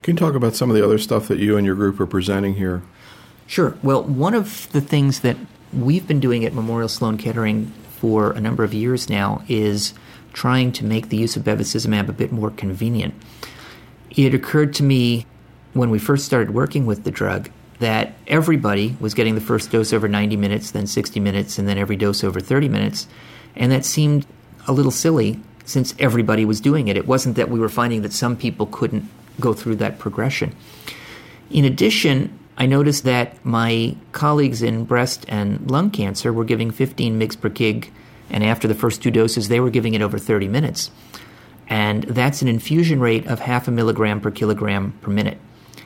Can you talk about some of the other stuff that you and your group are presenting here? Sure. Well, one of the things that we've been doing at Memorial Sloan Kettering for a number of years now is trying to make the use of bevacizumab a bit more convenient. It occurred to me when we first started working with the drug that everybody was getting the first dose over 90 minutes, then 60 minutes, and then every dose over 30 minutes. And that seemed a little silly since everybody was doing it. It wasn't that we were finding that some people couldn't go through that progression. In addition, I noticed that my colleagues in breast and lung cancer were giving 15 mg per kg, and after the first 2 doses, they were giving it over 30 minutes. And that's an infusion rate of 0.5 milligram per kilogram per minute.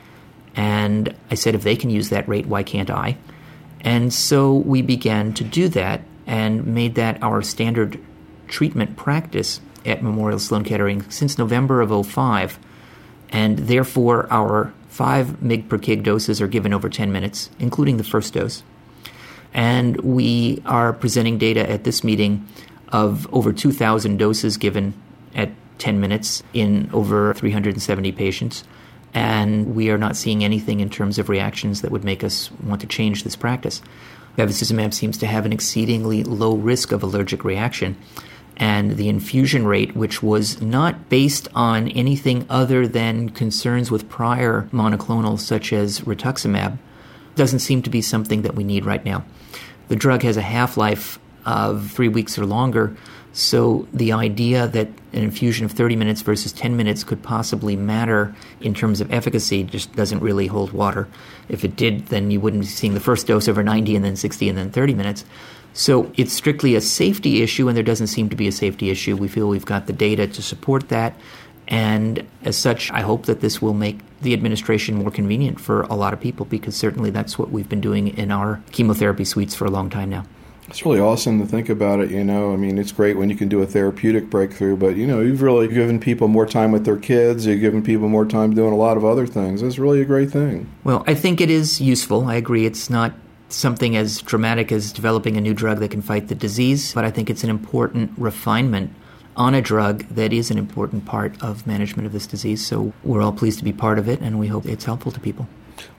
And I said, if they can use that rate, why can't I? And so we began to do that and made that our standard treatment practice at Memorial Sloan Kettering since November of 2005. And therefore, our 5 mg per kg doses are given over 10 minutes, including the first dose. And we are presenting data at this meeting of over 2,000 doses given at 10 minutes in over 370 patients. And we are not seeing anything in terms of reactions that would make us want to change this practice. Bevacizumab seems to have an exceedingly low risk of allergic reaction. And the infusion rate, which was not based on anything other than concerns with prior monoclonals such as rituximab, doesn't seem to be something that we need right now. The drug has a half-life of 3 weeks or longer, so the idea that an infusion of 30 minutes versus 10 minutes could possibly matter in terms of efficacy just doesn't really hold water. If it did, then you wouldn't be seeing the first dose over 90 and then 60 and then 30 minutes. So it's strictly a safety issue, and there doesn't seem to be a safety issue. We feel we've got the data to support that, and as such, I hope that this will make the administration more convenient for a lot of people, because certainly that's what we've been doing in our chemotherapy suites for a long time now. It's really awesome to think about it, I mean, it's great when you can do a therapeutic breakthrough, but, you've really given people more time with their kids. You've given people more time doing a lot of other things. That's really a great thing. Well, I think it is useful. I agree it's not something as dramatic as developing a new drug that can fight the disease, but I think it's an important refinement on a drug that is an important part of management of this disease. So we're all pleased to be part of it, and we hope it's helpful to people.